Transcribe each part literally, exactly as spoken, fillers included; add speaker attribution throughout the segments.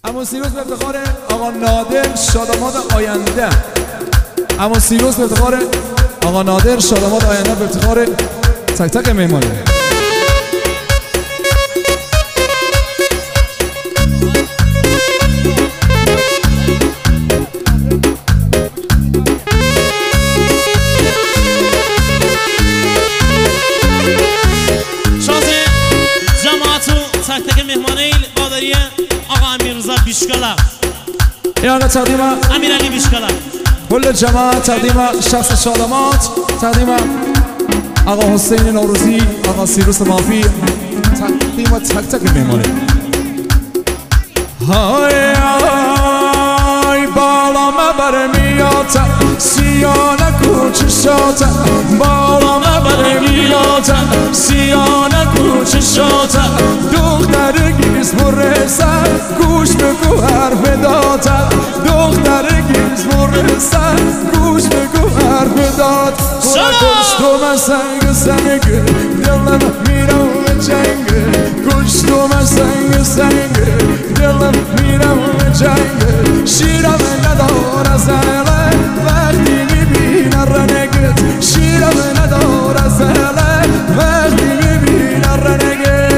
Speaker 1: اما سیروس به افتخار آقا نادر شاداماد آینده. اما سیروس به افتخار آقا نادر شاداماد آینده، به افتخار تک تک مهمانه.
Speaker 2: بیشکلا
Speaker 1: این آقا تقدیم
Speaker 2: امیرعلی بیشکلا،
Speaker 1: کل جماعت تقدیم شخص شادامات، تقدیم آقا حسین نوروزی، آقا سیروس مافی، تقدیم تک تک مهمانه. های های بالا مبر میاد سیانه کوچشات، بالا مبر میاد سیانه کوچشات، دختر گیز برسن گوش بگو حرف داد، دختر گیز برسن گوش بگو حرف داد. کش تو من سنگ سنگ دلم میرم به جنگ، کش تو من سنگ سنگ دلم میرم به جنگ، شیرم ندار از اله وقتی میبینه رنگت، شیرم ندار از اله وقتی میبینه رنگت.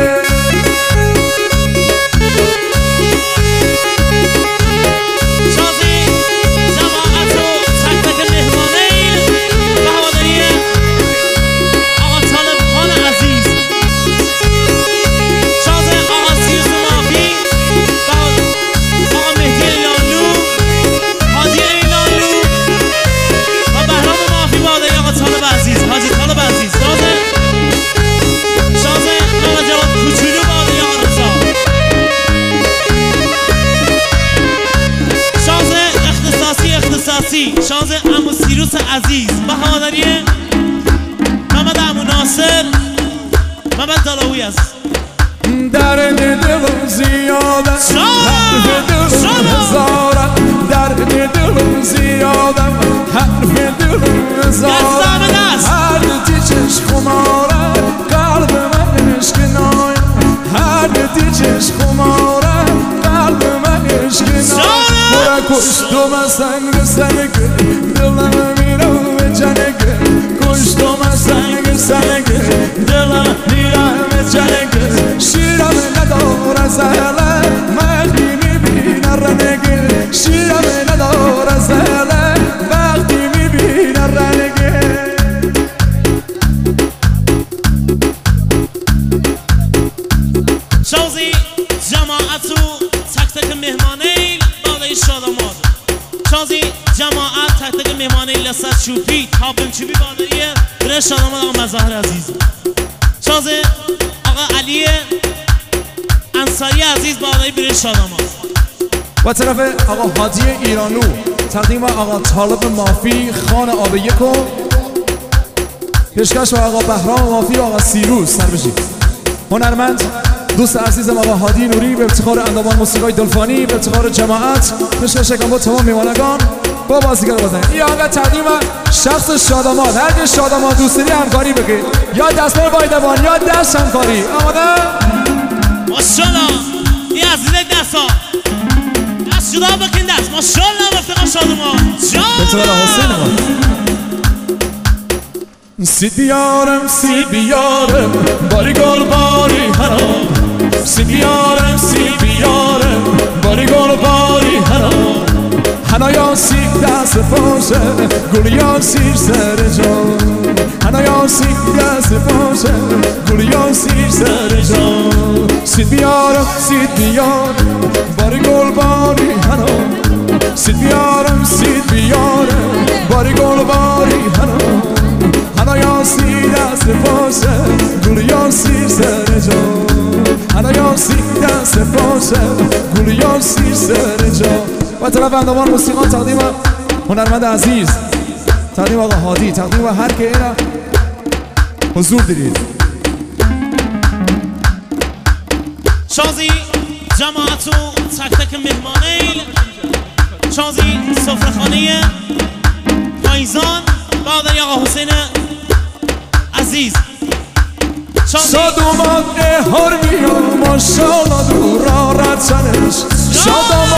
Speaker 2: شانس عمو سیروس عزیز، بهادری محمد عمو ناصر، محمد دلاوی است.
Speaker 1: درد دلم زیاده، حرف دلم هزاره، درد دلم زیاده، حرف دلم هزاره، هر دی چشم خماره قلب من عشق نای، هر دی چشم خماره قلب من عشق نای. کش تو من سنگ سنگ دلم میرم به جنگ، کش تو من سنگ سنگ دلم میرم به جنگ، شیرم ندار از اله وقتی میبینه رنگ، شیرم ندار از اله وقتی میبینه رنگ.
Speaker 2: شوزی جماعتو تک تک مهمانه بالای شاداماد، شوزی جماعت تک تک مهمانه لسات شوپی تابم چوبی بالای برای شاداماد آقا مظاهر عزیز، شوزی آقا علی انصاری عزیز بالای برای شاداماد.
Speaker 1: و طرف آقا هادی ایرانو تقدیم آقا طالب مافی خان آب یکو، پیشکش و آقا بهرام مافی و آقا سیروس سر بشید. هنرمند دوست عزیزم آقا هادی نوری به افتخار اندامان موسیقای دلفانی، به افتخار جماعت پیشکش با تمام میمانگان با بازیگر بازن. این آقا تقدیم شخص شاداماد، هر که شاداماد دوست داری همکاری بگید، یا دستمال بایدبان یا دست همکاری. آماده؟
Speaker 2: ماشاءالله این عزیزه دست ها دست جدا بکن دست، ماشاءالله به افتخار شاداماد جان
Speaker 1: به افتخار حسین ما. سی بیارم سی بیارم باری گل باری حرام، سی بیارم سی بیارم باری گل باری حرام، هنایا سی دست پاشه گلیا سیر سر جان، هنایا سی دست پاشه گلیا سیر سر جان. سی بیارم سی بیارم باری گل باری حرام، سی بیارم سی بیارم باری گل باری حرام، هنایا سی دست پاشه گلیا سیر سر جان، هنایا سی دست پاشه گلیا سیر سر جان. و طرف اندامان موسیقان تقدیم هنرمند عزیز، تقدیم آقا هادی، تقدیم هر که اینا حضور دارید.
Speaker 2: شازی جماعتو تک تک مهمانه، شازی سفرخانه پایزان بعد آقا حسین عزیز.
Speaker 1: شاد اومد هر بیا ماشاءالله دور را رد شنش، شاد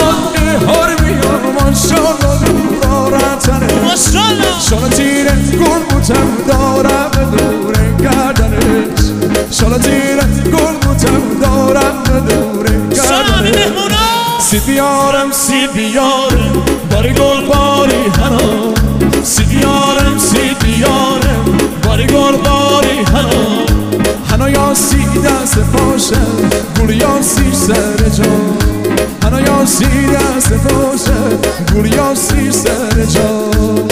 Speaker 1: جان دارم تنه شالا تیره گل بوتم دارم دوره گردنش شالا تیره گل بوتم دارم دوره گردنش سی بیارم سی بیارم باری گل باری هنام سی بیارم سی بیارم باری گل باری هنام هنا یا سی دست پاشم گل یا سی سر جان هنا یا سی دست پاشم گل یا سی سر جان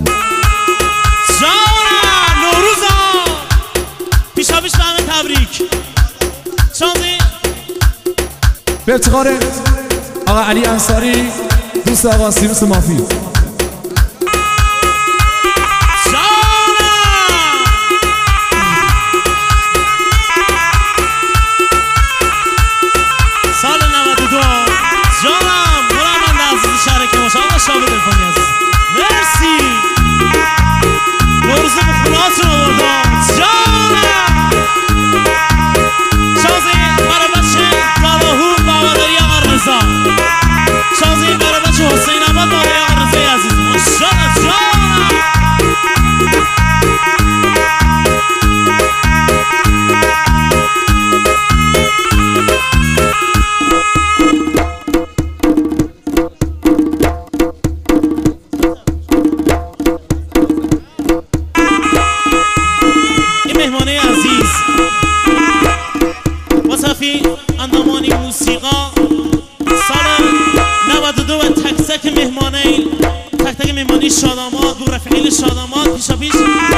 Speaker 2: جانم نوروزا پیشا پیش به همه تبریک چانزی
Speaker 1: به افتخار آقا علی انصاری دوست آقا سیروس مافی
Speaker 2: سال نود و دو جانم مرمند عزیز شهر کرمانشاه آقا شابه دلفانی عزیز مرسی نوروز بخوناتون آوردم جانم شازی برای بچه داراهو باورداری آقا رضا شازی برای بچه حسین آباد باورداری آقا رضای عزیز ماشاءالله جانم مهمانه عزیز وصفی اندامانی موسیقا سال نود و دو و تک تک مهمانه تک تک مهمانی شادامات بو رفعیل شادامات پیشا پیش